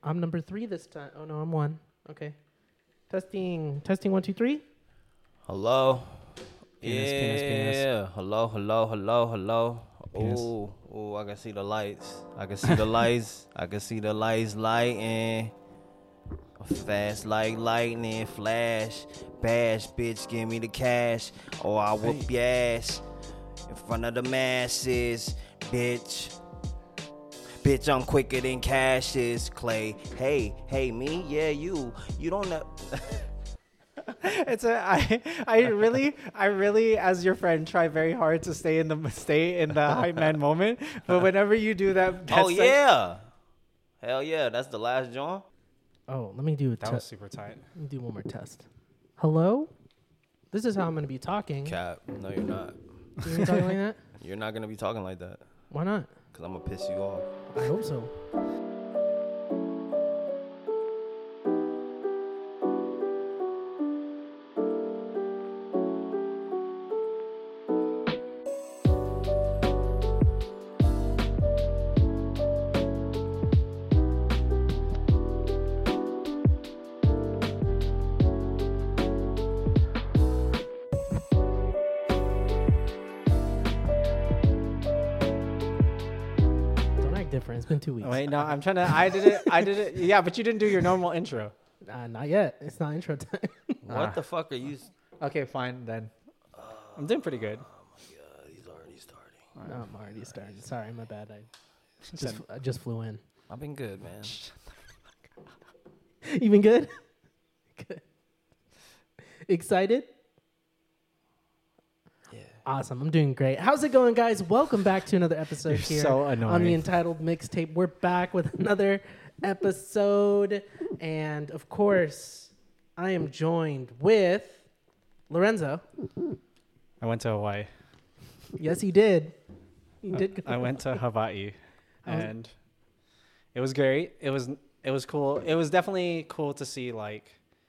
I'm number 3 this time. Oh, no, I'm 1. Okay. Testing 1, 2, 3. Hello. Penis, yeah. penis, penis. Hello. Penis. Ooh, I can see the lights. I can see the lights lighting. Fast like lightning, flash, bash, bitch, give me the cash, or I whoop your ass in front of the masses, bitch. Bitch, I'm quicker than Cassius Clay. Hey, me? Yeah, you don't know. I really, as your friend, try very hard to stay in the hype man moment. But whenever you do that, Oh, yeah. Hell yeah, that's the last John. Oh, let me do a that was test. super tight. Let me do one more test. Hello? This is how I'm going to be talking. Cap, no, you're not. You gonna be talking like that? You're not going to be talking like that. Why not? Because I'm going to piss you off. I hope so. It's been 2 weeks. Wait, no, I'm trying to. I did it. Yeah, but you didn't do your normal intro. Not yet. It's not intro time. What the fuck are you? Okay, fine then. I'm doing pretty good. Oh my god, he's already starting. No, I'm already starting. Sorry, my bad. I just flew in. I've been good, man. You been good? Good. Excited? Yeah. Awesome. I'm doing great. How's it going, guys? Welcome back to another episode You're here so annoying. on the Entitled Mixtape. We're back with another episode. And, of course, I am joined with Lorenzo. I went to Hawaii. Yes, he did. He did go. I went to Hawaii, and it was great. It was cool. It was definitely cool to see, like,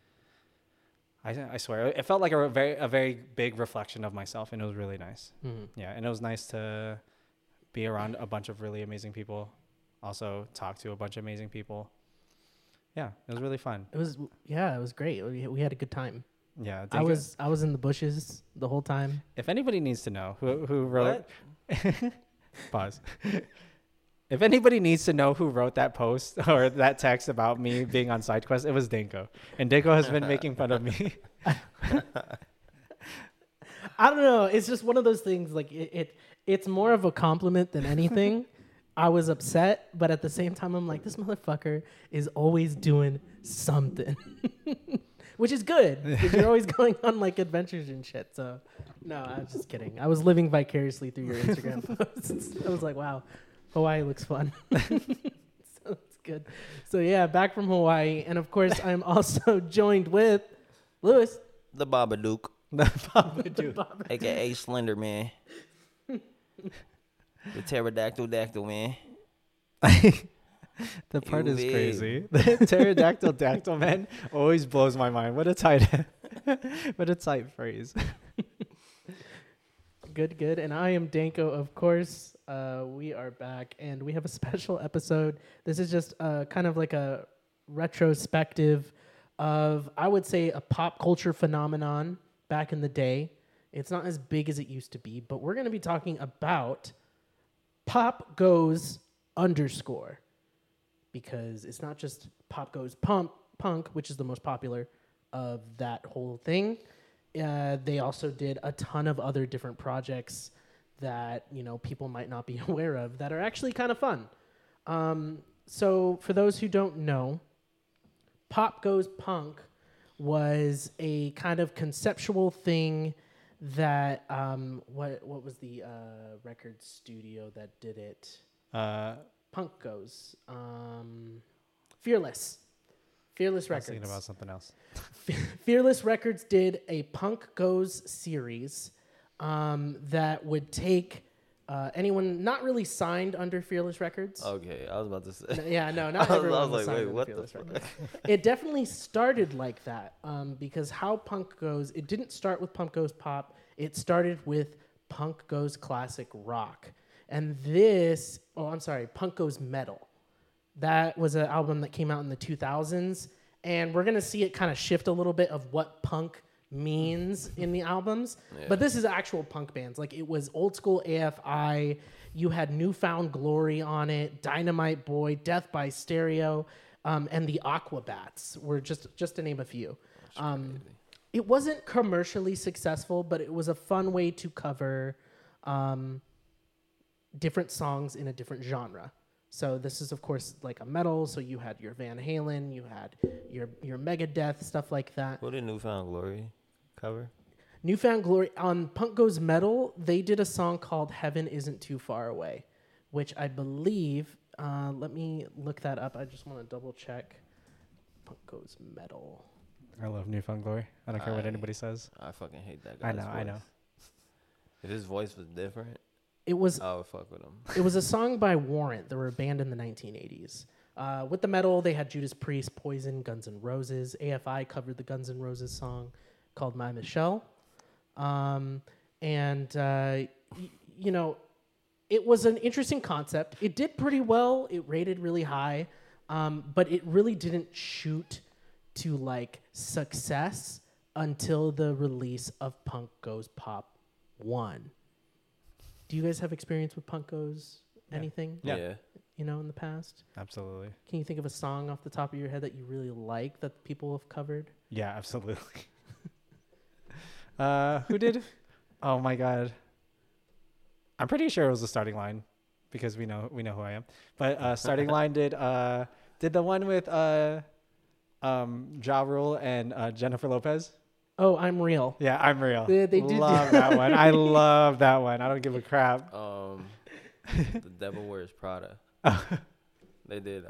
I swear, it felt like a very big reflection of myself, and it was really nice. Mhm. Yeah, and it was nice to be around a bunch of really amazing people, also talk to a bunch of amazing people. Yeah, it was really fun. It was great. We had a good time. Yeah, I was in the bushes the whole time. If anybody needs to know who wrote, pause. If anybody needs to know who wrote that post or that text about me being on SideQuest, it was Dinko. And Dinko has been making fun of me. I don't know. It's just one of those things. Like it's more of a compliment than anything. I was upset, but at the same time, I'm like, this motherfucker is always doing something, which is good because you're always going on like adventures and shit. So, no, I was just kidding. I was living vicariously through your Instagram posts. I was like, wow, Hawaii looks fun. So that's good. So yeah, back from Hawaii, and of course, I'm also joined with Lewis. The Babadook, The Babadook. aka Slender Man. The pterodactyl man. The part is UV. crazy. The pterodactyl dactyl man always blows my mind. What a tight phrase. Good. And I am Danko, of course. We are back, and we have a special episode. This is just kind of like a retrospective of, I would say, a pop culture phenomenon back in the day. It's not as big as it used to be, but we're going to be talking about Pop Goes _ because it's not just Pop Goes Punk, which is the most popular of that whole thing. They also did a ton of other different projects that, you know, people might not be aware of that are actually kind of fun. So for those who don't know, Pop Goes Punk was a kind of conceptual thing that what was the record studio that did it? Punk Goes Fearless I was Records. thinking about something else. Fearless Records did a Punk Goes series that would take anyone not really signed under Fearless Records. Okay, I was about to say. Yeah, no, not I everyone was was like, signed wait, under what the Fearless fuck? Records. It definitely started like that because how Punk Goes, it didn't start with Punk Goes Pop. It started with Punk Goes Classic Rock. And Punk Goes Metal. That was an album that came out in the 2000s. And we're going to see it kind of shift a little bit of what punk means in the albums. Yeah. But this is actual punk bands. Like, it was old school AFI. You had Newfound Glory on it, Dynamite Boy, Death by Stereo, and the Aquabats were just to name a few. It wasn't commercially successful, but it was a fun way to cover different songs in a different genre. So this is, of course, like a metal. So you had your Van Halen, you had your Megadeth, stuff like that. What did Newfound Glory cover? Newfound Glory, on Punk Goes Metal, they did a song called Heaven Isn't Too Far Away, which I believe, let me look that up. I just want to double check. Punk Goes Metal. I love Newfound Glory. I don't care what anybody says. I fucking hate that guy's voice. I know. If his voice was different, It was I would fuck with him. It was a song by Warrant. They were a band in the 1980s. With the metal, they had Judas Priest, Poison, Guns N' Roses. AFI covered the Guns N' Roses song called My Michelle. You know, it was an interesting concept. It did pretty well. It rated really high. But it really didn't shoot to like success until the release of Punk Goes Pop 1. Do you guys have experience with Punk Goes anything? Yeah. You know, in the past? Absolutely. Can you think of a song off the top of your head that you really like that people have covered? Yeah, absolutely. Who did? Oh my God. I'm pretty sure it was the Starting Line because we know who I am. But Starting Line did the one with Ja Rule and Jennifer Lopez. Oh, I'm Real. Yeah, I'm Real. They did love that one. I love that one. I don't give a crap. The Devil Wears Prada. They did.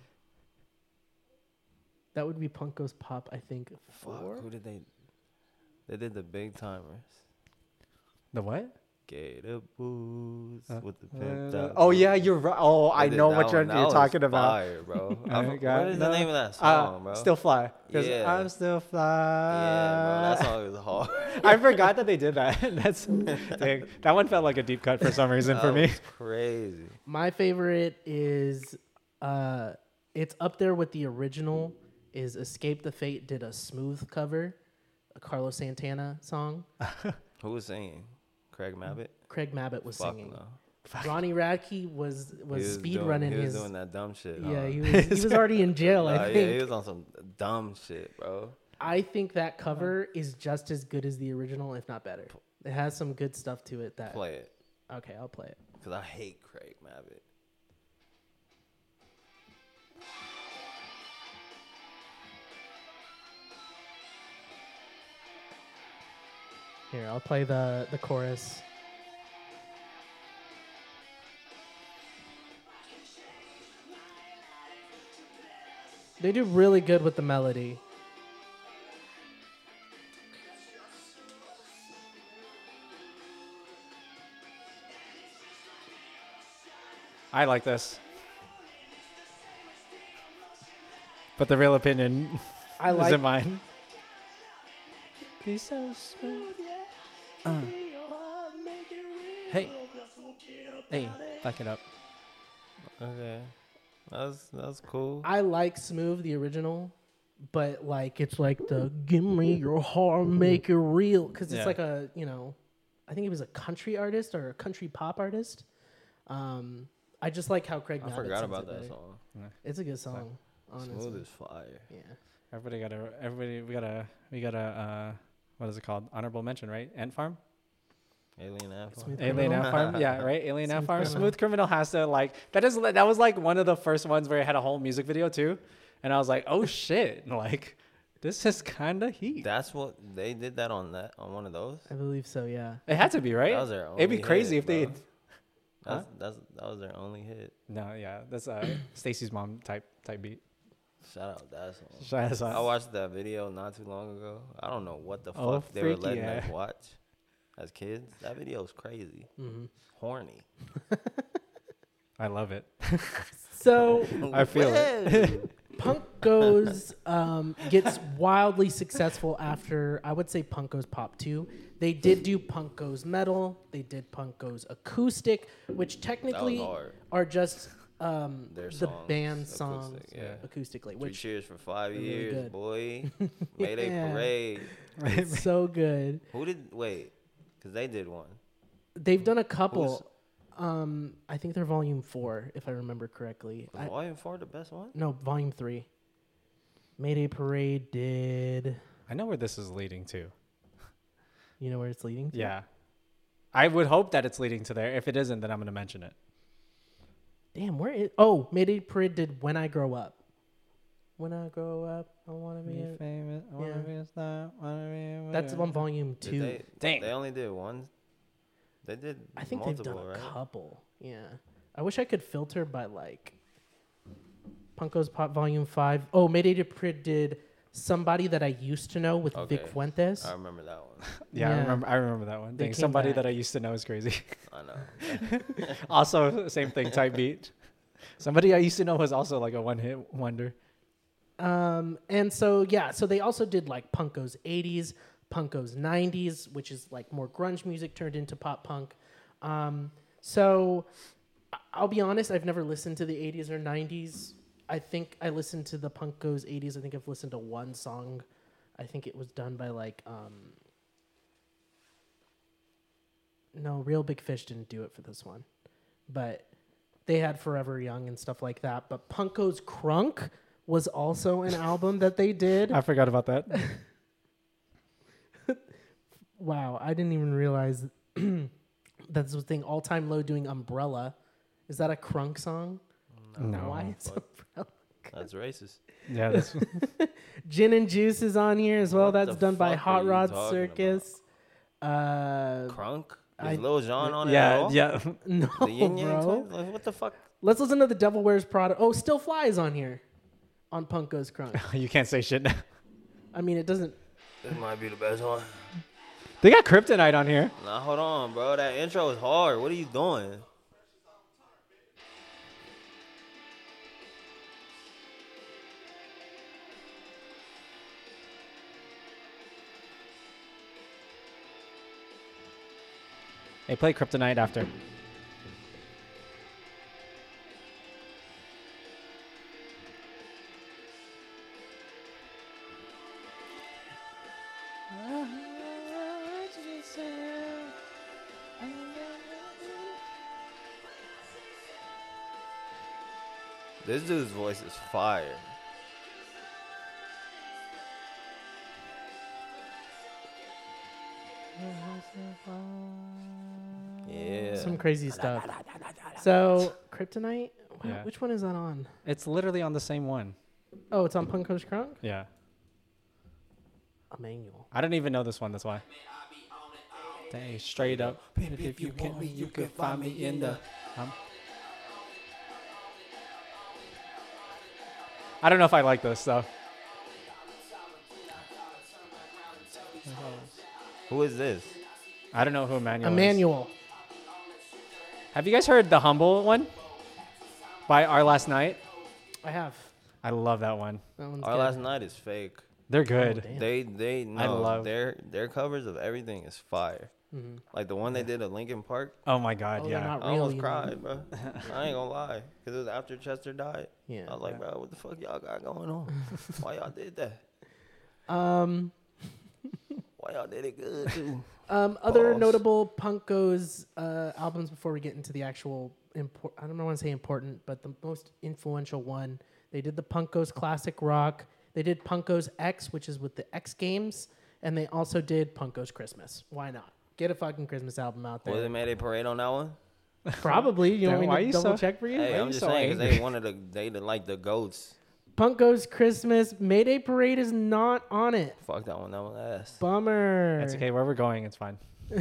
That would be Punk Goes Pop, I think. Fuck. Who did they? They did the Big Timers. The what? Gator boots with the pimped out. Oh yeah, you're right. Oh, I know what you're That talking was about. Fire, bro. Oh my God, what is the name of that song, bro? Still Fly. Yeah. I'm still fly. Yeah, bro. That song is hard. I forgot that they did that. Dang, that one felt like a deep cut for some reason for me. Was crazy. My favorite is, it's up there with the original, is Escape the Fate did a smooth cover, a Carlos Santana song. Who was singing? Craig Mabbitt? Craig Mabbitt was singing. No. Ronnie Radke was speed running He was his. doing that dumb shit. Yeah, huh? he was already in jail. I think. Yeah, he was on some dumb shit, bro. I think that cover is just as good as the original, if not better. It has some good stuff to it. That Play it. Okay, I'll play it. Because I hate Craig Mabbitt. Here, I'll play the chorus. They do really good with the melody. I like this. But the real opinion I like isn't mine. Be so smooth, Hey. Hey, back it up. Okay. That's cool. I like Smooth, the original, but like it's like the give me your heart, make it real, because it's Yeah. like a, you know, I think he was a country artist or a country pop artist. I just like how Craig. I Mabbitt forgot sings about it that better. song. It's a good song. Honestly. Smooth as fire. Yeah. We gotta what is it called? Honorable mention, right? Ant Farm? Alien Apple. Smooth Alien Criminal. Ant Farm? Yeah, right? Alien Ant Smooth Farm. Criminal. Smooth Criminal has to like that was like one of the first ones where it had a whole music video too. And I was like, oh shit. Like this is kinda heat. That's what they did that on one of those. I believe so. Yeah. It had to be, right? That was their It'd be only crazy hit, if they bro. Huh? That was their only hit. No, yeah. That's Stacy's mom type beat. Shout out that song. Shout us I out. watched that video not too long ago. I don't know what the Oh, fuck they were freaky, letting yeah. us watch as kids. That video is crazy. Mm-hmm. Horny. I love it. So I feel it. Punk Goes gets wildly successful after, I would say, Punk Goes Pop 2. They did do Punk Goes Metal. They did Punk Goes Acoustic, which technically hard. are just Their the songs, band songs acoustic, yeah. acoustically, Three which Cheers for 5 are really years, good. boy. Mayday Yeah. Parade. it's so good. Who did wait? Because they did one. They've done a couple. I think they're volume 4, if I remember correctly. Was Volume 4 the best one? No, volume 3. Mayday Parade did. I know where this is leading to. You know where it's leading to? Yeah. I would hope that it's leading to there. If it isn't, then I'm going to mention it. Damn, where is? Oh, Mayday Parade did When I Grow Up. When I grow up, I want to be famous. I want to be a star. That's on volume 2. Dang. They only did one. They did. I think multiple, they've done a right? couple. Yeah. I wish I could filter by like Punko's Pop Volume 5. Oh, Mayday Parade did Somebody That I Used to Know with Vic Okay. Fuentes. I remember that one. Yeah, Yeah. I remember that one. They Dang, came somebody back. that I used to know is crazy. I know. Also, same thing, type beat. Somebody I used to know was also like a one-hit wonder. And so yeah, so they also did like Punko's 80s, Punko's 90s, which is like more grunge music turned into pop punk. So I'll be honest, I've never listened to the 80s or 90s. I think I listened to the Punko's 80s. I think I've listened to one song. I think it was done by like no, Real Big Fish didn't do it for this one. But they had Forever Young and stuff like that. But Punko's Crunk was also an album that they did. I forgot about that. Wow, I didn't even realize that's the thing. All Time Low doing Umbrella. Is that a Crunk song? No. Why is fuck. Umbrella? That's racist. Yeah, that's Gin and Juice is on here as well. What That's the done by fuck Hot are you Rod talking Circus. Crunk? I- Is Lil Jon on it at all? yeah. No, The Yin Yang bro. Twins? Like, what the fuck? Let's listen to The Devil Wears Prada. Oh, Still Fly is on here on Punko's Crunk. You can't say shit now. I mean, it doesn't. This might be the best one. They got Kryptonite on here. Nah, hold on, bro. That intro is hard. What are you doing? Hey, play Kryptonite after. This dude's voice is fire. Yeah. Some crazy stuff. So, Kryptonite? Yeah. Which one is that on? It's literally on the same one. Oh, it's on Punko's Crunk? Yeah. Emmanuel. I didn't even know this one. That's why. Dang, straight up. If you want me, you can find me in the. I don't know if I like this though. Who is this? I don't know who Emmanuel is. Emmanuel. Have you guys heard the Humble one by Our Last Night? I have. I love that one. That one's Our good. Last Night is fake. They're Oh, good. damn. They no, love- their covers of everything is fire. Mhm. Like the one they did at Linkin Park. Oh my God, Oh, they're yeah. not I real, almost you know. cried, bro. I ain't gonna lie, cause it was after Chester died. Yeah. I was like, bro, what the fuck y'all got going on? Why y'all did that? Um, Why y'all did it good too? other Pause. notable Punko's albums before we get into the actual I don't want to say important, but the most influential one. They did the Punko's Classic Rock. They did Punko's X, which is with the X Games, and they also did Punko's Christmas. Why not? Get a fucking Christmas album out Was it there. Mayday Parade on that one? Probably. You want Damn, me why to you double so- check for you? Hey, Why I'm you just so saying, cause angry? they wanted they like the goats. Punko's Christmas. Mayday Parade is not on it. Fuck that one ass. Bummer. It's okay. Where we're going, it's fine.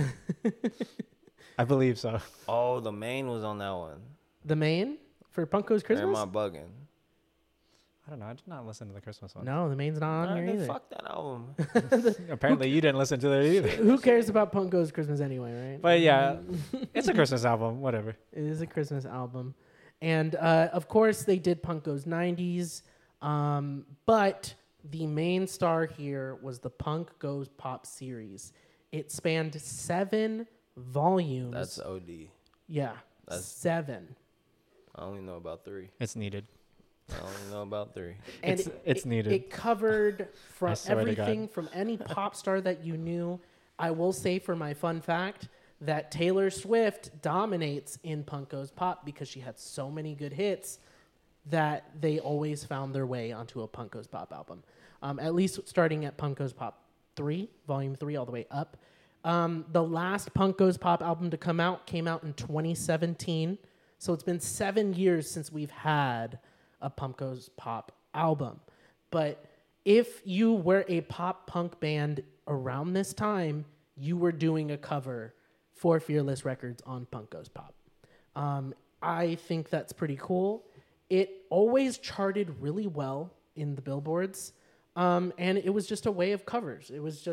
I believe so. Oh, the main was on that one. The main for Punko's Or Christmas? am I bugging? I don't know. I did not listen to the Christmas one. No, the main's not on Nah, here then either. fuck that album. Apparently, you didn't listen to that either. Who cares about Punko's Christmas anyway, right? But yeah, it's a Christmas album. Whatever. It is a Christmas album. And of course, they did Punko's 90s. But the main star here was the Punk Goes Pop series. It spanned 7 volumes. That's OD. yeah, that's- 7. I only know about 3. It's needed. I only know about 3. And It's needed. It covered from I swear to everything God. from any pop star that you knew. I will say for my fun fact that Taylor Swift dominates in Punk Goes Pop because she had so many good hits that they always found their way onto a Punk Goes Pop album. At least starting at Punk Goes Pop 3, Volume 3, all the way up. The last Punk Goes Pop album to come out came out in 2017. So it's been 7 years since we've had a Punk Goes Pop album. But if you were a pop punk band around this time, you were doing a cover for Fearless Records on Punk Goes Pop. I think that's pretty cool. It always charted really well in the billboards. And it was just a way of covers.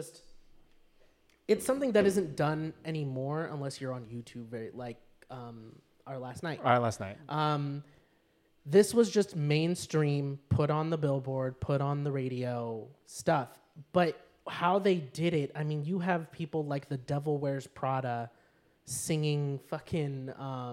It's something that isn't done anymore unless you're on YouTube, Our Last Night. Our Last Night. This was just mainstream, put on the billboard, put on the radio stuff. But how they did it, I mean, you have people like the Devil Wears Prada singing fucking,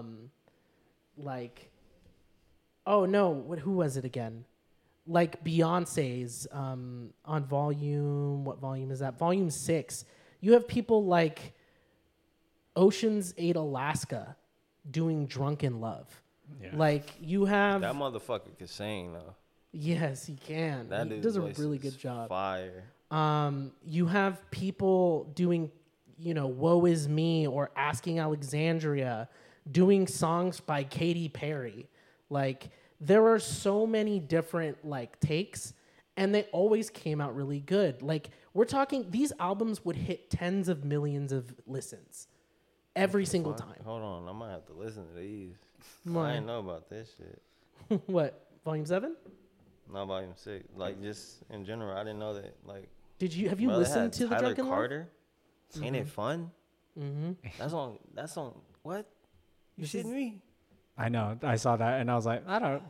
who was it again? Like Beyonce's on what volume is that? Volume 6. You have people like Ocean's 8 Alaska doing Drunken Love. Yeah. Like you have That motherfucker can sing though. Yes, he can. That He dude's does a voice really is good job. Fire. You have people doing, Woe Is Me or Asking Alexandria, doing songs by Katy Perry. Like, there are so many different, takes, and they always came out really good. Like, we're talking, these albums would hit tens of millions of listens every single time. Hold on, I might have to listen to these. Why? I didn't know about this shit. What, Volume 7? Not volume 6. Like, just in general, I didn't know that. Like, Have you bro, they listened had to the Tyler Drunken Love? Carter? Ain't it fun? Mm-hmm. That's on. What? You shitting me? I know. I saw that and I was like, I don't.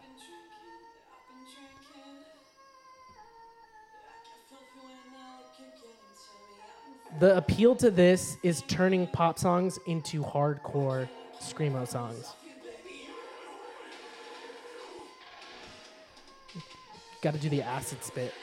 The appeal to this is turning pop songs into hardcore screamo songs. Got to do the acid spit.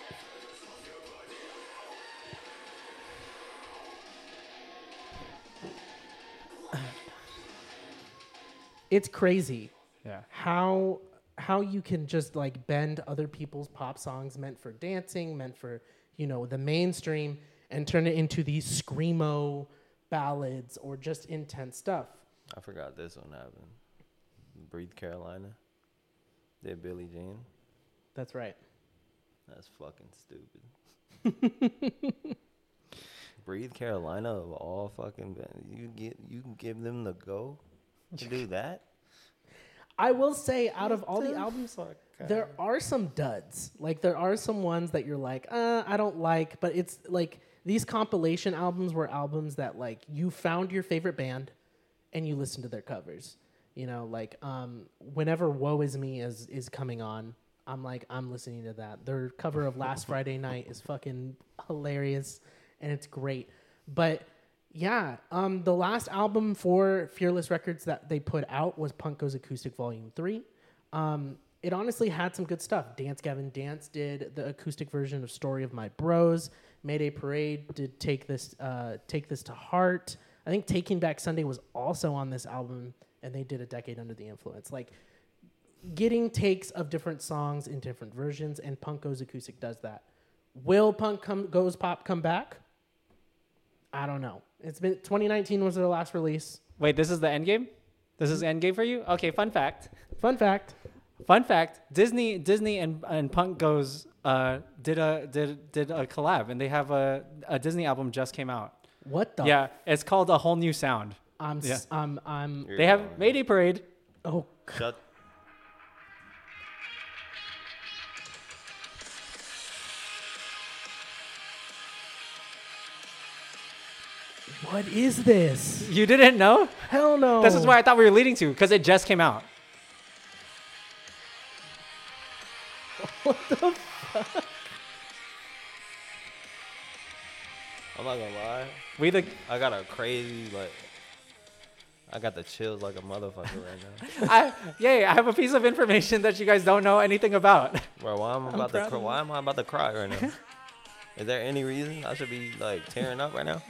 It's crazy Yeah. how you can just bend other people's pop songs meant for dancing, meant for, the mainstream, and turn it into these screamo ballads or just intense stuff. I forgot this one happened. Breathe Carolina. Did Billie Jean. That's right. That's fucking stupid. Breathe Carolina of all fucking you can give them the go to do that. I will say, out of all the albums, there are some duds. There are some ones that you're like, I don't like, but it's these compilation albums were albums that you found your favorite band and you listen to their covers. Whenever Woe Is Me is coming on, I'm listening to that. Their cover of Last Friday Night is fucking hilarious and it's great. But yeah, the last album for Fearless Records that they put out was Punk Goes Acoustic Volume 3. It honestly had some good stuff. Dance Gavin Dance did the acoustic version of Story of My Bros. Mayday Parade did Take This to Heart. I think Taking Back Sunday was also on this album, and they did A Decade Under the Influence. Getting takes of different songs in different versions, and Punk Goes Acoustic does that. Will Punk Goes Pop come back? I don't know. It's been 2019 was their last release. Wait, this is the end game? This is end game for you? Okay, fun fact. Fun fact. Disney and Punk Goes did a collab, and they have a Disney album just came out. What the? Yeah, it's called A Whole New Sound. They have Mayday Parade. Oh, Shut. what is this? You didn't know? Hell no. This is where I thought we were leading to, because it just came out. What the fuck? I'm not gonna lie. We the I got a crazy I got the chills like a motherfucker right now. I have a piece of information that you guys don't know anything about. Bro, why am I about to cry right now? Is there any reason I should be like tearing up right now?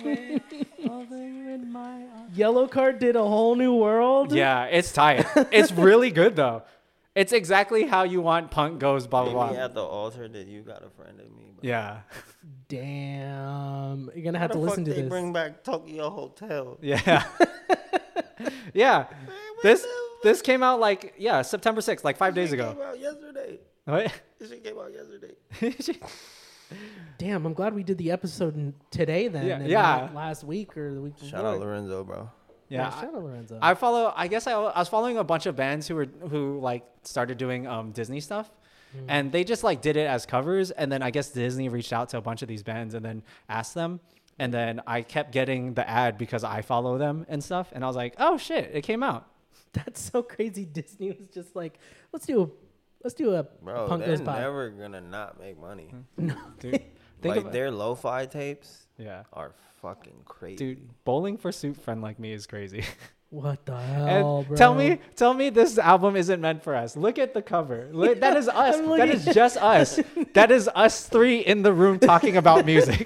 Yellow Card did a whole new world. Yeah, it's tight. It's really good though. It's exactly how you want punk goes. Blah blah Meet blah. me at the altar that you got a friend in me. Bro. Yeah. Damn, you're gonna have How to the listen fuck to they this. bring back Tokyo Hotel. Yeah. Yeah. This came out like September 6th, like 5 days ago. Came out yesterday. What? This shit came out yesterday. Damn, I'm glad we did the episode today then. Yeah, and yeah. not last week or the week before. Shout out Lorenzo, bro. Yeah. Shout out Lorenzo. I guess I was following a bunch of bands who like started doing Disney stuff. And they just like did it as covers, and then I guess Disney reached out to a bunch of these bands and then asked them, and then I kept getting the ad because I follow them and stuff, and I was like, oh shit, it came out. That's so crazy. Disney was just like, let's do a Bro, Punk they're Goes Pop. never gonna not make money. No, dude. Like their lo-fi tapes Yeah, are fucking crazy. dude, Bowling for Soup friend like me is crazy. What the hell, And bro? tell me this album isn't meant for us. Look at the cover. Look, that is us. I'm That looking- is just us. That is us three in the room talking about music.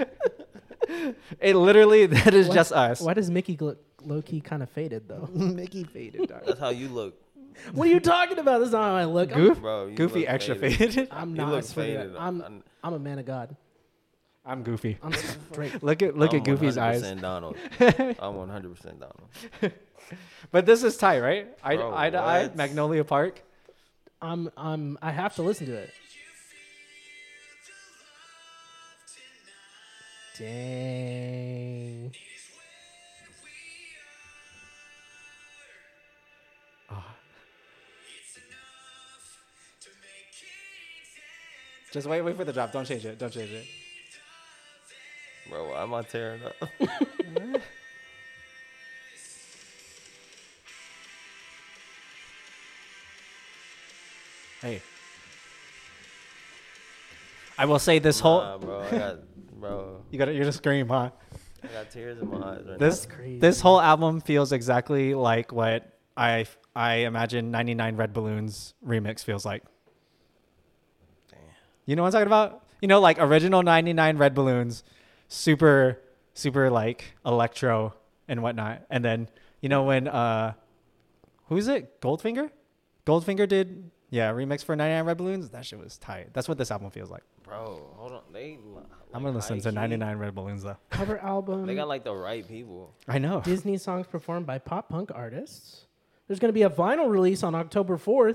It literally, that is just us. Why does Mickey low key kind of faded though? Mickey faded, dog. That's how you look, What are you talking about? That's not how I look. Goof? bro. You Goofy look extra faded. faded. I'm You not. look I swear to faded. God. I'm a man of God. I'm goofy. I'm straight. Look at I'm Goofy's 100% eyes. Donald. I'm 100% Donald. But this is tight, right? Bro, Eye to Eye, what? Magnolia Park. I have to listen to it. Dang. Just wait for the drop. Don't change it. Bro, why am I tearing up? Hey. I will say this Nah, bro. you're gonna scream, huh? I got tears in my eyes right This crazy. this whole album feels exactly like what I imagine 99 Red Balloons remix feels like. Damn. You know what I'm talking about? You know, like original 99 Red Balloons, super like electro and whatnot. And then you know when who is it? Goldfinger did a remix for 99 Red Balloons. That shit was tight. That's what this album feels like. Bro, hold on. I'm gonna listen to 99 Red Balloons though. Cover album. They got like the right people. I know. Disney songs performed by pop punk artists. There's going to be a vinyl release on October 4th.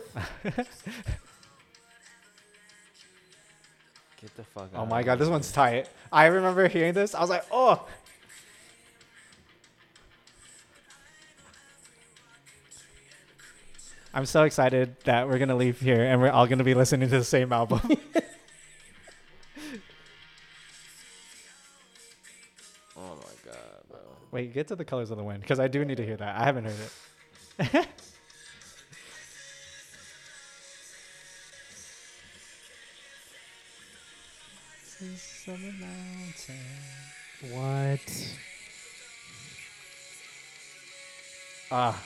Get the fuck out. Oh my god, this one's tight. I remember hearing this. I was like, oh. I'm so excited that we're gonna leave here and we're all gonna be listening to the same album. Oh my god, bro. Wait, get to the Colors of the Wind because I do need to hear that. I haven't heard it. What? Ah,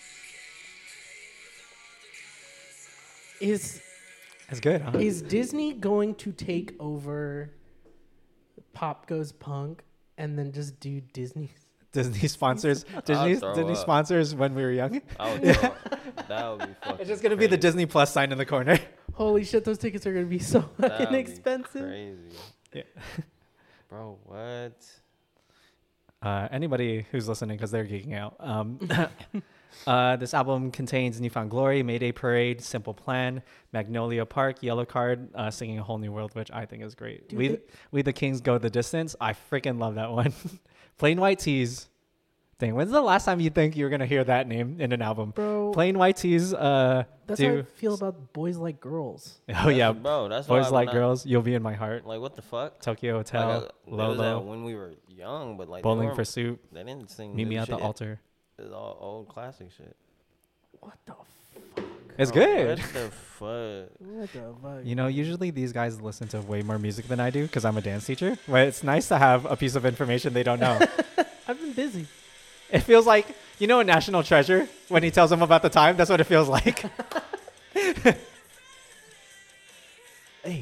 Is it's good, huh? is Disney going to take over Pop Goes Punk and then just do Disney? Disney sponsors. Disney throw up. sponsors when we were young. I would throw up. That would be fucking. It's just gonna be the crazy. Disney Plus sign in the corner. Holy shit, those tickets are going to be so That fucking would be expensive. Crazy. Yeah. Bro, what? Anybody who's listening, because they're geeking out. This album contains Newfound Glory, Mayday Parade, Simple Plan, Magnolia Park, Yellow Card, Singing a Whole New World, which I think is great. Dude, We the Kings Go the Distance. I freaking love that one. Plain White Tees. Dang, when's the last time you think you were going to hear that name in an album? Bro, Plain White Tees. that's how I do. feel about Boys Like Girls. Oh, yeah. Bro, that's Boys why Like when I- Girls, You'll Be in My Heart. Like, what the fuck? Tokyo Hotel, Like, that was Lolo, when we were young, but like Bowling for Soup, they didn't sing. Meet new Me at the shit. Altar. It's all old classic shit. What the fuck? It's Bro, good. What the fuck? What the fuck? You know, usually these guys listen to way more music than I do because I'm a dance teacher. But it's nice to have a piece of information they don't know. I've been busy. It feels like You know, in National Treasure, when he tells them about the time, that's what it feels like. Hey.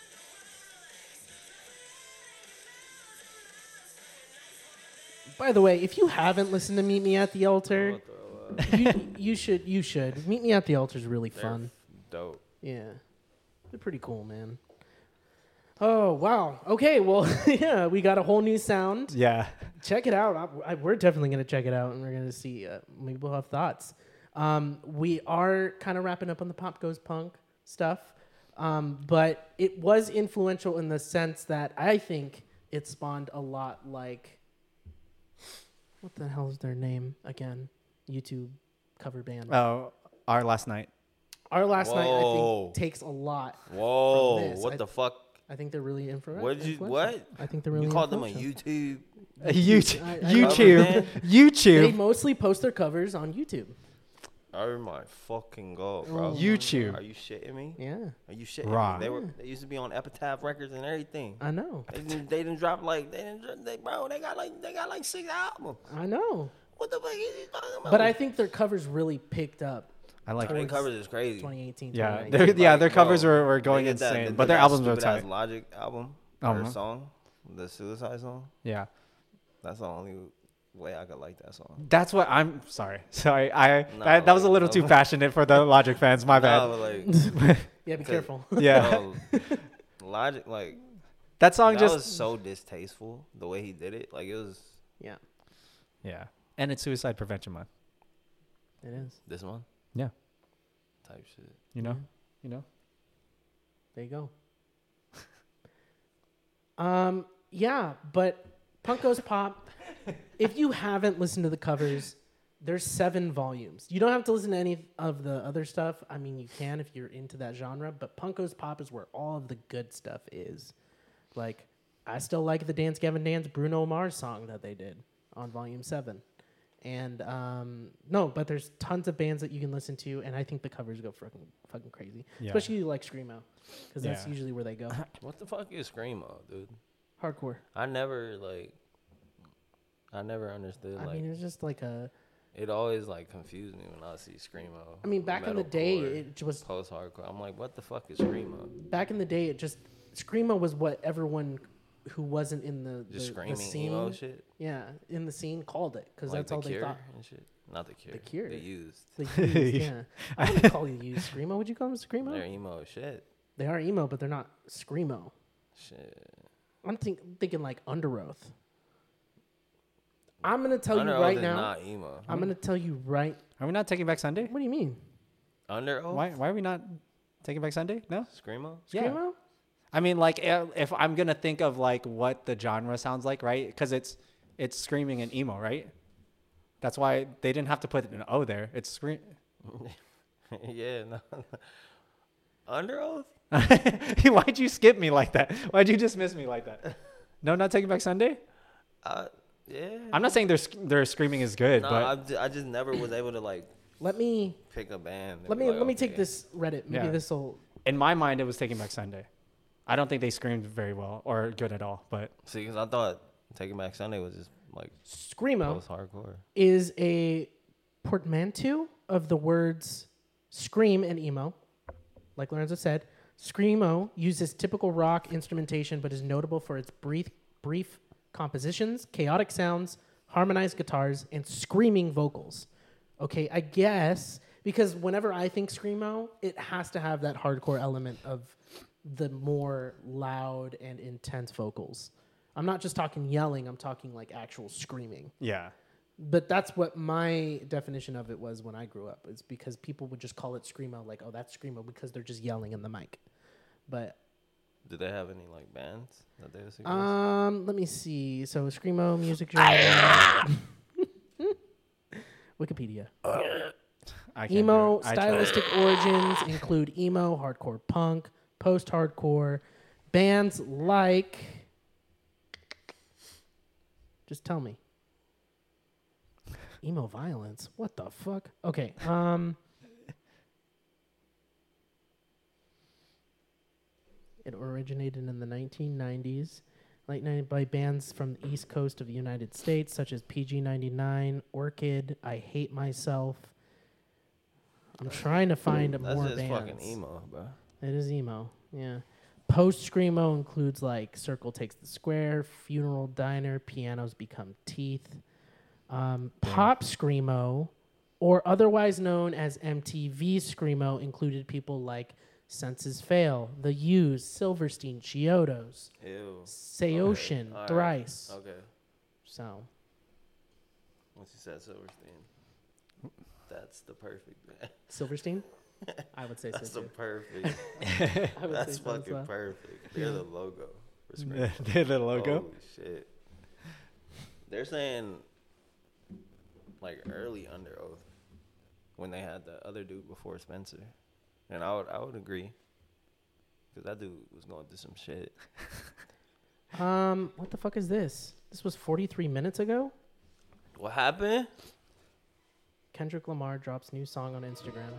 By the way, if you haven't listened to Meet Me at the Altar, you should. You should. Meet Me at the Altar is really fun. Dope. Yeah, they're pretty cool, man. Oh wow. Okay, well, yeah, we got a whole new sound. Yeah. Check it out. We're definitely gonna check it out, and we're gonna see. Maybe we'll have thoughts. We are kind of wrapping up on the Pop Goes Punk stuff, but it was influential in the sense that I think it spawned a lot like. What the hell is their name again? YouTube cover band. Oh, Our Last Night. Our Last Night, I Whoa. think, takes a lot. Whoa, From this. what the fuck? I think they're really influential. What did you, what? I think they're really You called them a influential. YouTube? YouTube. I- YouTube. Cover band? They YouTube. mostly post their covers on YouTube. Oh my fucking god, bro. Oh. YouTube. Are you shitting me? Yeah, Are you shitting Right. me? They used to be on Epitaph Records and everything. I know. They didn't drop like they got like 6 albums. I know. What the fuck is he talking about? But I think their covers really picked up I like their it. covers is crazy. 2018. Yeah, 2019. their covers bro, were going they get that- insane, they but did their that albums were stupid-ass tight. Logic album, Uh-huh. or song, the Suicide song. Yeah. That's the only way I could like that song. That's what I'm sorry. Sorry. No, That was a like, little no. too passionate for the Logic fans. My bad. No, like, Yeah, be careful. Yeah. Logic, like That song that just was so distasteful the way he did it. Like it was Yeah, Yeah. And it's Suicide Prevention Month. it is. this one Yeah. type shit. You know? You know? There you go. Yeah, but Punk Goes Pop. If you haven't listened to the covers, there's 7 volumes. You don't have to listen to any of the other stuff. I mean, you can if you're into that genre, but Punk Goes Pop is where all of the good stuff is. Like, I still like the Dance Gavin Dance Bruno Mars song that they did on Volume 7. And no, but there's tons of bands that you can listen to, and I think the covers go fucking crazy. Yeah. Especially you like Screamo, because that's Yeah. usually where they go. What the fuck is Screamo, dude? Hardcore. I never understood. I Like mean, it's just like a. it always like confused me when I see Screamo. I mean, back in the day, it was post hardcore. I'm like, what the fuck is Screamo? back in the day. It just Screamo was what everyone who wasn't in the Just the screaming scene, emo shit. yeah, in the scene called it because Like that's the all they Cure thought. and shit. Not the Cure. The Cure. They used. They used, yeah, I wouldn't call you Screamo. Would you call them Screamo? They're emo as shit. They are emo, but they're not Screamo. Shit. I'm thinking like Under Oath. I'm gonna tell Under you Oath right is now. not emo. I'm gonna tell you right. Are we not taking back Sunday? What do you mean? Under Oath? Why are we not taking back Sunday? No? Screamo? Yeah. Screamo? I mean, like, if I'm gonna think of like what the genre sounds like, right? Because it's screaming and emo, right? That's why they didn't have to put an O there. It's scream. Yeah, no. Under Oath? Why'd you skip me like that? Why'd you dismiss me like that? No, not taking back Sunday. Yeah. I'm not saying their screaming is good, No, but I just never was able to like Let me pick a band. and let be me like, let me okay. take this Reddit. Maybe Yeah. this will. in my mind, it was Taking Back Sunday. I don't think they screamed very well or good at all. But See, because I thought Taking Back Sunday was just like Screamo post hardcore. is a portmanteau of the words scream and emo. Like Lorenzo said, Screamo uses typical rock instrumentation but is notable for its brief compositions, chaotic sounds, harmonized guitars, and screaming vocals. Okay, I guess because whenever I think Screamo, it has to have that hardcore element of the more loud and intense vocals. I'm not just talking yelling, I'm talking like actual screaming. yeah, But that's what my definition of it was when I grew up. It's because people would just call it screamo, like, oh, that's screamo, because they're just yelling in the mic. But Did they have any like bands that they would suggest? let me see. So screamo music genre. Wikipedia. I can't Emo do it. I tried. stylistic origins include emo, hardcore punk, post-hardcore, bands like. Just tell me. Emo violence. What the fuck? Okay. It originated in the 1990s. late night by bands from the East Coast of the United States, such as PG-99, Orchid, I Hate Myself. I'm trying to find more That's just bands. fucking emo, bro. It is emo, yeah. Post screamo includes like Circle Takes the Square, Funeral Diner, Pianos Become Teeth. Pop screamo, or otherwise known as MTV screamo, included people like Senses Fail, The Used, Silverstein, Chiodos, Ew. Seocean, Alright. Thrice. Okay. So Once you said Silverstein, that's the perfect man. Silverstein, I would say That's so the too. perfect. I would That's say so as fucking well. perfect. They're the logo for Screamo. They're the logo. Holy shit. They're saying like early Under Oath when they had the other dude before Spencer, and I would agree because that dude was going through some shit. What the fuck is this? This was 43 minutes ago. What happened? Kendrick Lamar drops new song on Instagram.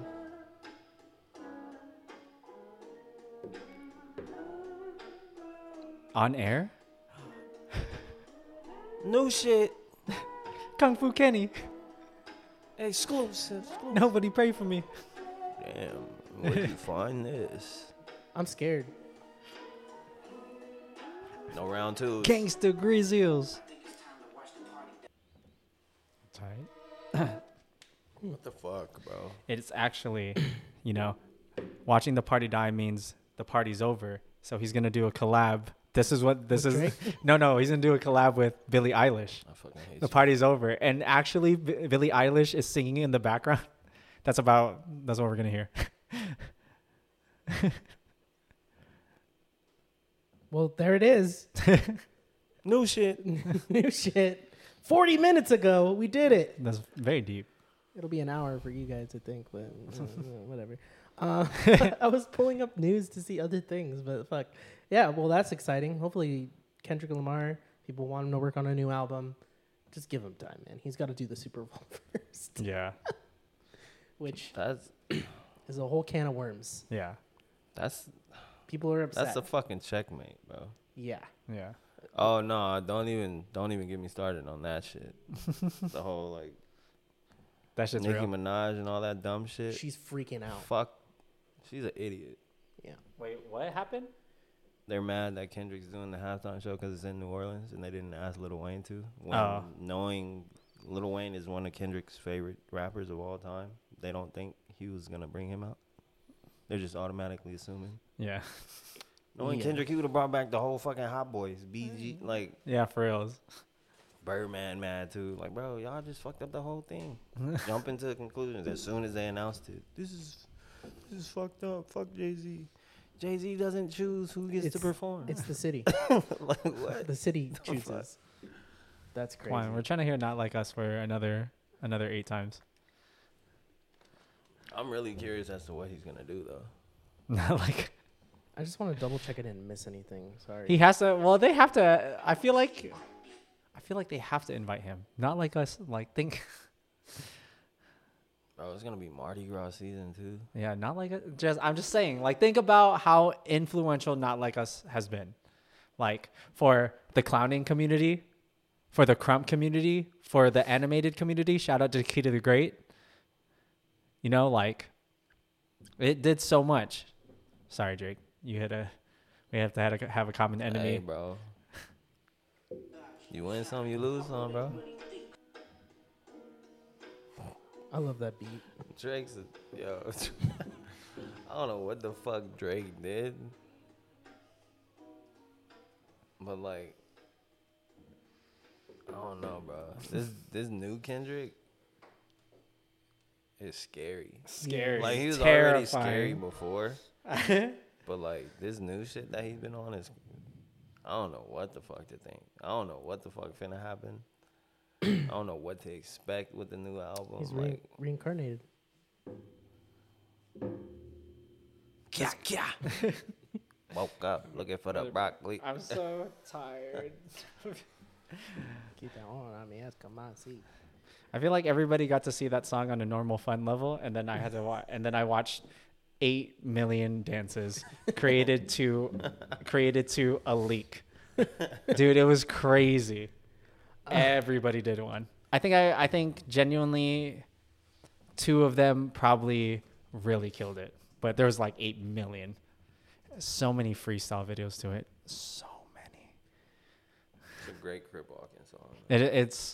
On air? New shit. Kung Fu Kenny. Exclusive. Nobody pray for me. Damn, where'd you find this? I'm scared. No round two. Gangsta Grizzles. It's alright. What the fuck, bro? It's actually, watching the party die means the party's over. So he's gonna do a collab. This is With is. Drake? No, he's gonna do a collab with Billie Eilish. I fucking hate The you. party's over, and actually, Billie Eilish is singing in the background. That's what we're gonna hear. Well, there it is. New shit. New shit. 40 minutes ago, we did it. That's very deep. It'll be an hour for you guys, I think, but whatever. I was pulling up news to see other things, but fuck. Yeah, well, that's exciting. Hopefully, Kendrick Lamar, people want him to work on a new album. Just give him time, man. He's got to do the Super Bowl first, Yeah, which That's is a whole can of worms. yeah, that's People are upset. that's a fucking checkmate, bro. Yeah. yeah. Oh no, don't even get me started on that shit. The whole like That shit's Nicki real. Minaj and all that dumb shit. She's freaking out. Fuck, she's an idiot. Yeah. Wait, what happened? They're mad that Kendrick's doing the halftime show because it's in New Orleans and they didn't ask Lil Wayne to. When Oh. knowing Lil Wayne is one of Kendrick's favorite rappers of all time, they don't think he was gonna bring him out. They're just automatically assuming. Yeah, Knowing Yeah. Kendrick, he would have brought back the whole fucking Hot Boys, BG, like yeah, for reals. Birdman mad too. Like, bro, y'all just fucked up the whole thing. Jump into conclusions as soon as they announced it. This is fucked up. Fuck Jay-Z. Jay-Z doesn't choose who gets to perform. It's the city. Like what? The city fuck? chooses. That's crazy. Come on, we're trying to hear "Not Like Us" for another 8 times. I'm really curious as to what he's gonna do though. Not like I just want to double check I didn't miss anything. Sorry. he has to. Well, they have to. I feel like they have to invite him. Not Like Us. Like think. Bro, it's gonna be Mardi Gras season too. Yeah, Not Like Us. I'm just saying. Like think about how influential Not Like Us has been. Like for the clowning community, for the Crump community, for the animated community. Shout out to Kid the Great. Like it did so much. Sorry, Drake. We have to have a common enemy. Hey, bro. You win some, you lose some, bro. I love that beat. Drake's yo. I don't know what the fuck Drake did, but like, I don't know, bro. This new Kendrick is scary. Scary. Like he was already scary before, but like this new shit that he's been on is, I don't know what the fuck to think. I don't know what the fuck finna happen. I don't know what to expect with the new album. He's Like, reincarnated. yeah. Woke up looking for the broccoli. I'm so tired. Keep that on. I mean, that's come on, see. I feel like everybody got to see that song on a normal fun level, and then I had to watch, and then I watched 8 million dances created to a leak. Dude, it was crazy. Everybody did one. I think genuinely 2 of them probably really killed it. But there was like 8 million. So many freestyle videos to it. So many. It's a great crib walking song. It's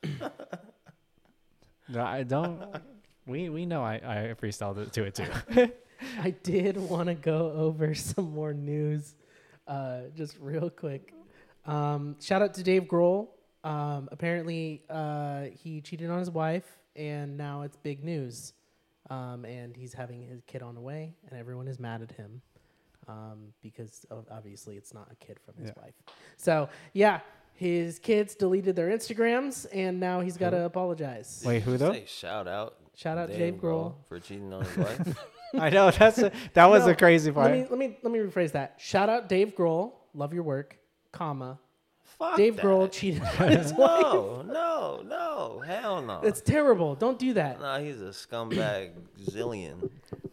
no, I don't. We know I freestyled it to it too. I did want to go over some more news, just real quick. Shout out to Dave Grohl. Apparently, he cheated on his wife, and now it's big news. And he's having his kid on the way, and everyone is mad at him because obviously it's not a kid from his wife. So yeah, his kids deleted their Instagrams, and now he's got to apologize. Wait, who though? Say shout out Dave Grohl for cheating on his wife. I know that was the crazy part. Let me rephrase that. Shout out Dave Grohl, love your work, comma. Fuck Dave that. Grohl cheated on his wife. No, hell no. It's terrible. Don't do that. Nah, he's a scumbag zillion.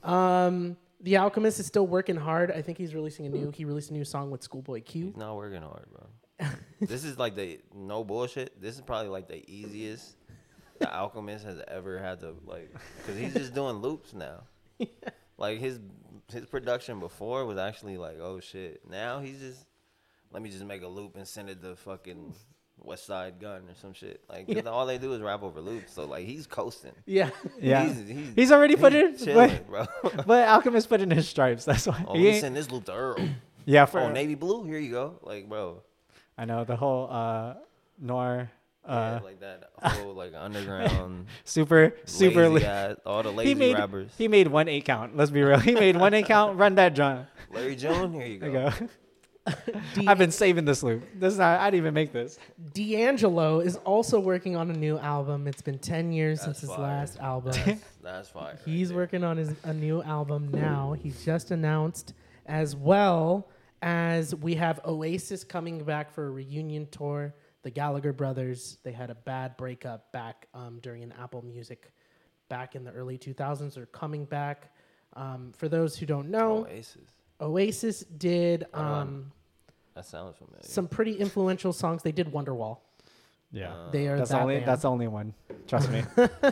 The Alchemist is still working hard. I think he released a new song with Schoolboy Q. He's not working hard, bro. This is like no bullshit. This is probably like the easiest the Alchemist has ever had to because he's just doing loops now. Yeah. Like his production before was actually like, oh shit. Now he's just let me just make a loop and send it to fucking West Side Gun or some shit. Like 'cause all they do is rap over loops. So like he's coasting. Yeah. Yeah. He's already put in chilling, bro. But Alchemist put in his stripes. That's why. Oh, he send this loop to Earl. Yeah, Navy Blue. Here you go. Like, bro. I know the whole noir. Like that whole like underground super guy, all the lazy rappers. He made 1 8 count. Let's be real. He made 1 8 count. Run that John. Larry June. Here you go. I've been saving this loop. I didn't even make this. D'Angelo is also working on a new album. It's been 10 years since his last album. That's fire. He's working on a new album now. He's just announced, as well as we have Oasis coming back for a reunion tour. The Gallagher brothers, they had a bad breakup back during an Apple Music back in the early 2000s. They're coming back. For those who don't know, Oasis did that sounds familiar. Some pretty influential songs. They did Wonderwall. Yeah, they are that's the only one. Trust me.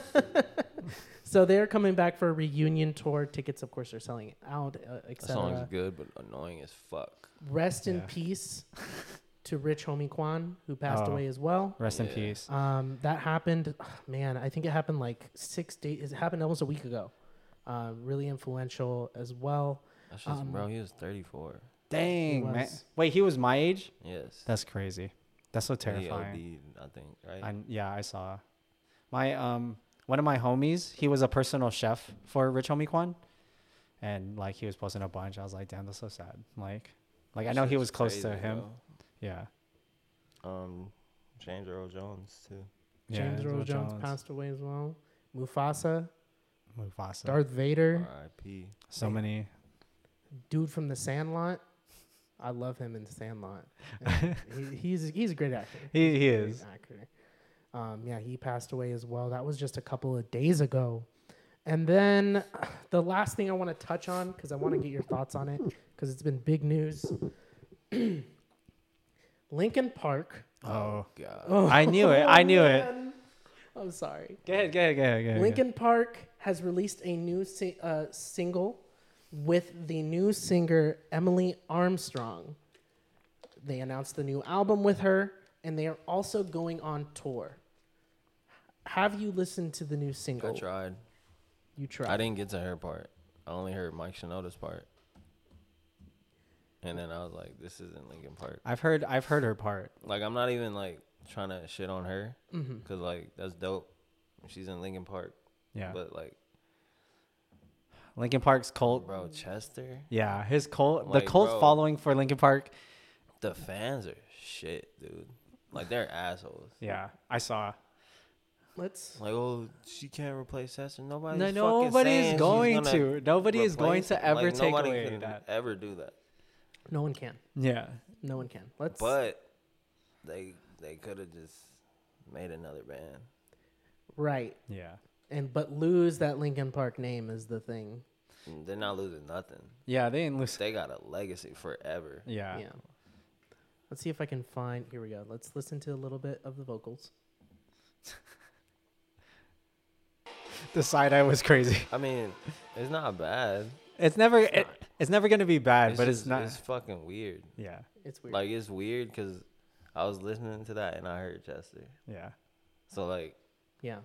So they're coming back for a reunion tour. Tickets, of course, are selling out, etc. That song's good, but annoying as fuck. Rest in peace to Rich Homie Quan, who passed away as well. Rest in peace. That happened, man, I think it happened like 6 days. It happened almost a week ago. Really influential as well. That's just, bro, he was 34. Dang, man. Wait, he was my age? Yes. That's crazy. That's so terrifying. He OD'd, I think, right? I saw. My one of my homies, he was a personal chef for Rich Homie Quan. And like he was posting a bunch. I was like, damn, that's so sad. Like I know he was close to him. Bro. Yeah. James Earl Jones too. James Earl Jones passed away as well. Mufasa. Darth Vader. R.I.P. So many. Dude from The Sandlot. I love him in The Sandlot. He's a great actor. He is. Actor. He passed away as well. That was just a couple of days ago. And then the last thing I want to touch on, because I want to get your thoughts on it, because it's been big news. Linkin Park. Oh, God. Oh, I knew it. I'm sorry. Go ahead. Linkin Park has released a new single with the new singer Emily Armstrong. They announced the new album with her, and they are also going on tour. Have you listened to the new single? I tried. You tried. I didn't get to her part. I only heard Mike Shinoda's part. And then I was like, this isn't Linkin Park. I've heard her part. Like, I'm not even like trying to shit on her because like that's dope. She's in Linkin Park. Yeah. But like Linkin Park's cult, bro, Chester. Yeah, his cult, like, the cult following for Linkin Park. The fans are shit, dude. Like they're assholes. Yeah, I saw. Let's like, oh, she can't replace Chester. Nobody is going to. Nobody is going to ever like, take nobody away can that. Ever do that. No one can. Yeah. No one can. Let's. But they could have just made another band. Right. Yeah. But lose that Linkin Park name is the thing. They're not losing nothing. Yeah, they didn't lose. They got a legacy forever. Yeah. Yeah. Let's see if I can find. Here we go. Let's listen to a little bit of the vocals. The side eye was crazy. I mean, it's not bad. It's never it's never gonna be bad, but just, it's not. It's fucking weird. Yeah, It's weird. Like it's weird because I was listening to that and I heard Chester. yeah. So like, Yeah.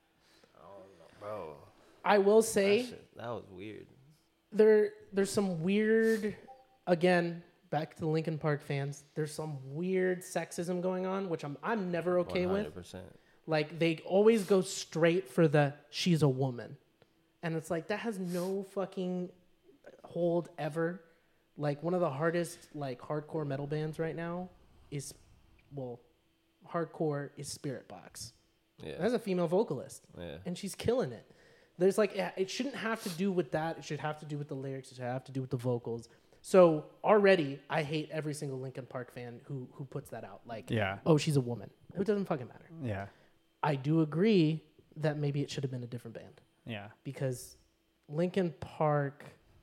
I don't know, bro. I will say That was weird. there's some weird, again, back to the Linkin Park fans. There's some weird sexism going on, which I'm never okay 100%. with. Like they always go straight for the she's a woman, and it's like that has no fucking hold ever. Like one of the hardest like hardcore metal bands right now is, well, hardcore is Spirit Box. Yeah. That's a female vocalist, Yeah. and she's killing it. There's like it shouldn't have to do with that. It should have to do with the lyrics. It should have to do with the vocals. So already, I hate every single Linkin Park fan who puts that out. Like, Yeah. oh, she's a woman. It doesn't fucking matter. Yeah. I do agree that maybe it should have been a different band Yeah. because Linkin Park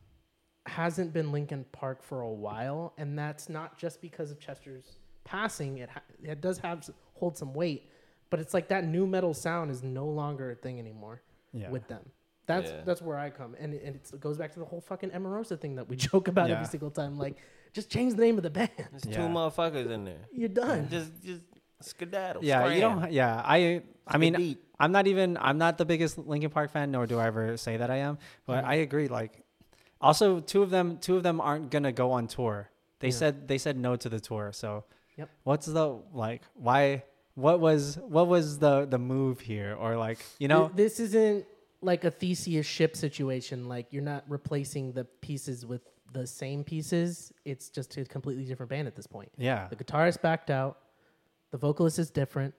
hasn't been Linkin Park for a while, and that's not just because of Chester's passing. It does hold some weight, but it's like that new metal sound is no longer a thing anymore Yeah. with them. That's Yeah. that's where I come, and it goes back to the whole fucking Emarosa thing that we joke about Yeah. every single time. Like, just change the name of the band. There's Yeah. two motherfuckers in there. You're done. Just skedaddle. Yeah, you scram. don't. Yeah, I mean, beat. I'm not the biggest Linkin Park fan, nor do I ever say that I am. But I agree. Like, also two of them aren't gonna go on tour. They said no to the tour. So, Yep. what's the like? Why? What was the move here? Or like, you know? This isn't like a Theseus ship situation. Like you're not replacing the pieces with the same pieces. It's just a completely different band at this point. Yeah. The guitarist backed out. The vocalist is different,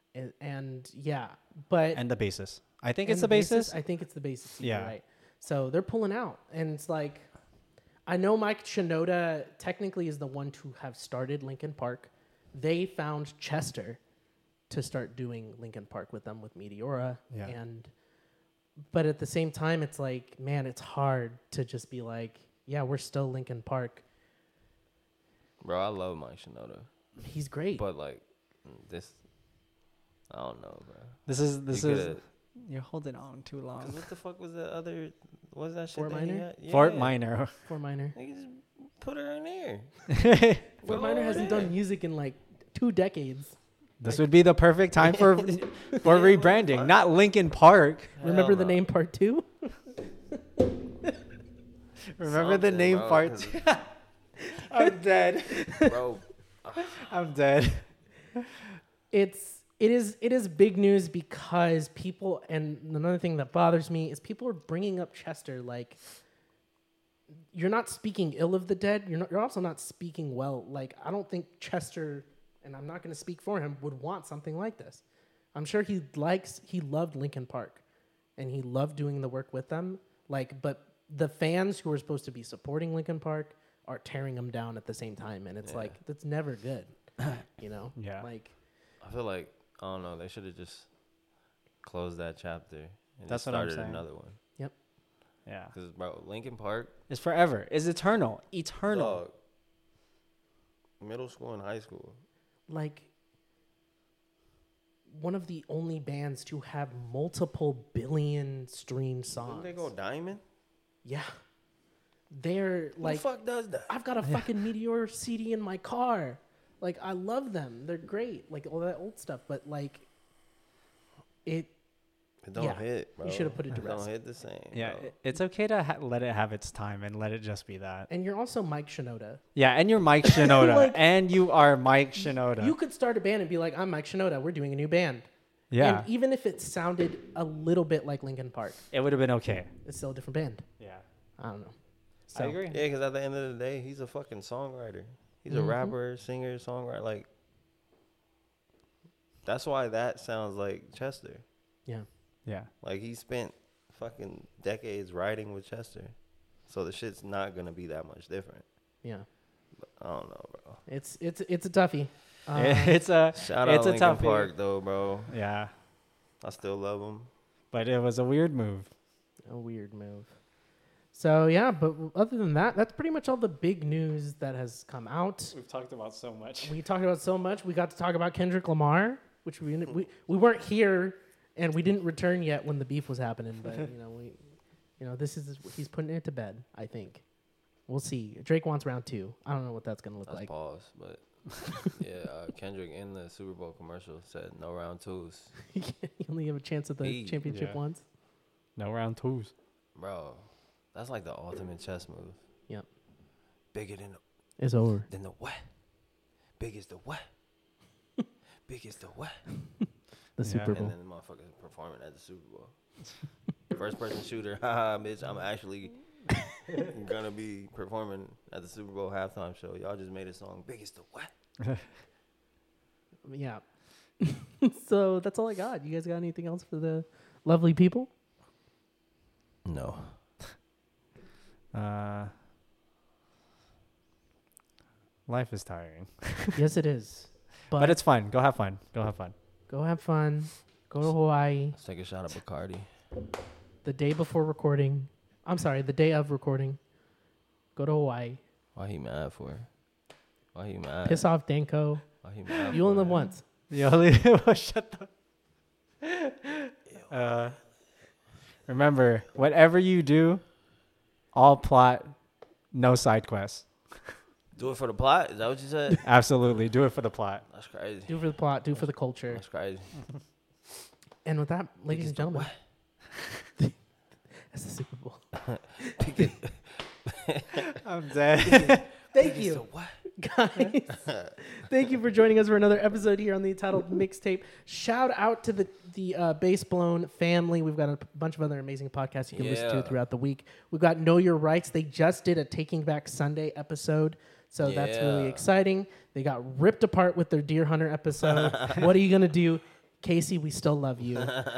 and yeah, but And the bassist. I think and it's the bassist. I think it's the bassist. Yeah. Yeah, right. So they're pulling out, and it's like, I know Mike Shinoda technically is the one to have started Linkin Park. They found Chester to start doing Linkin Park with them with Meteora, Yeah. but at the same time, it's like, man, it's hard to just be like, yeah, we're still Linkin Park. Bro, I love Mike Shinoda. He's great. But like this, I don't know, bro. This is You coulda- you're holding on too long. 'cause what the fuck was the other? What was that shit? Fort that he Minor? had? Yeah. Fort Minor. Fort Minor. Nigga, just put her in there. Fort Minor hasn't done music in like 2 decades. This would be the perfect time for rebranding, not Linkin Park. Remember Hell the no. name Part 2? Remember the Something, name bro, part 'cause- two. I'm dead. Bro, I'm dead. It is big news because people, and another thing that bothers me is people are bringing up Chester like you're not speaking ill of the dead. You're also not speaking well. Like I don't think Chester, and I'm not going to speak for him, would want something like this. I'm sure he loved Linkin Park, and he loved doing the work with them. Like, but the fans who are supposed to be supporting Linkin Park are tearing them down at the same time, and it's like that's never good. You know? Yeah. Like. I feel like I don't know. They should have just closed that chapter and That's just what I'm started saying. another one. Yeah. Because bro, Linkin Park, It's forever. It's eternal. Eternal. dog, middle school and high school. Like one of the only bands to have multiple billion stream songs. Didn't they go diamond? Yeah. They're Who like, the fuck does that? I've got a fucking Meteor CD in my car. Like, I love them. They're great. Like, all that old stuff. But, like, It don't yeah, hit, bro. you should have put it to It don't rest. hit the same. Yeah. bro. It's okay to let it have its time and let it just be that. And you're also Mike Shinoda. Yeah. And you're Mike Shinoda. Like- and you are Mike Shinoda. You could start a band and be like, I'm Mike Shinoda. We're doing a new band. yeah. And even if it sounded a little bit like Linkin Park, It would have been okay. it's still a different band. Yeah. I don't know. I So, agree. Yeah, because at the end of the day, he's a fucking songwriter. He's a Mhm. rapper, singer, songwriter. Like, that's why that sounds like Chester. Yeah. Yeah. Like, he spent fucking decades writing with Chester. So the shit's not going to be that much different. Yeah. But I don't know, bro. It's a toughie. It's a Shout it's out a Linkin tough Park, though, bro. Yeah. I still love him. But it was a weird move. A weird move. So yeah, but other than that, that's pretty much all the big news that has come out. We've talked about so much. We talked about so much. We got to talk about Kendrick Lamar, which we weren't here and we didn't return yet when the beef was happening. But he's putting it to bed. I think we'll see. Drake wants round 2. I don't know what that's gonna look That's like. pause, but yeah, Kendrick in the Super Bowl commercial said no round 2s. You only have a chance at the championship Yeah. once. No round 2s. Bro, that's like the ultimate chess move. Yep. Bigger than It's over. the what? Big as the what? Big as the what? The Super And Bowl. then the motherfucker performing at the Super Bowl. First person shooter. Haha, bitch, I'm actually gonna be performing at the Super Bowl halftime show. Y'all just made a song. Big as the what? Yeah. So that's all I got. You guys got anything else for the lovely people? No. Life is tiring. Yes, it is. But it's fun. Go have fun. Go have fun. Go have fun. Go to Hawaii. Let's take a shot of Bacardi. The day before recording. I'm sorry, the day of recording. Go to Hawaii. Why he mad for? Why he mad? Piss off Danko. Why he mad? You only for? live once. You only shut the. Remember, whatever you do, all plot, no side quests. Do it for the plot? Is that what you said? Absolutely, do it for the plot. That's crazy. Do for the plot. Do for the culture. That's crazy. And with that, ladies and Big as the gentlemen, what? that's the Super Bowl. Big I'm dead. Thank as the you, what? guys. Thank you for joining us for another episode here on the Entitled Mixtape. Shout out to the Bass Blown family. We've got a bunch of other amazing podcasts you can listen to Yeah. throughout the week. We've got Know Your Rights. They just did a Taking Back Sunday episode. So that's really Yeah. exciting. They got ripped apart with their Deer Hunter episode. What are you going to do? Casey, we still love you.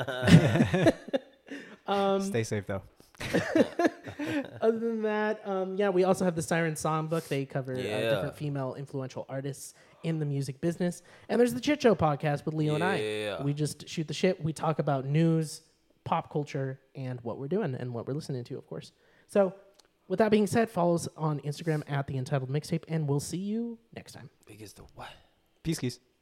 Stay safe though. Other than that, we also have the Siren Songbook. They cover Yeah. different female influential artists in the music business. And there's the Chit Show podcast with Leo and I. Yeah. We just shoot the shit. We talk about news, pop culture, and what we're doing and what we're listening to, of course. So with that being said, follow us on Instagram at The Entitled Mixtape, and we'll see you next time. Big as the what? Peace, keys.